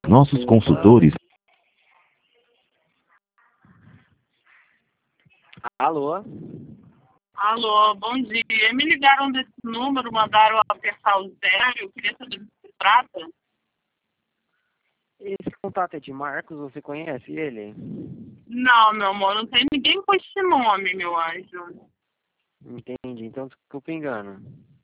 nossos consultores. Alô? Alô, bom dia. Me ligaram desse número, mandaram apertar o zero. Eu queria saber do que se trata. Esse contato é de Marcos, você conhece ele? Não, meu amor, não tem ninguém com esse nome, meu anjo. Entendi, então desculpa o engano.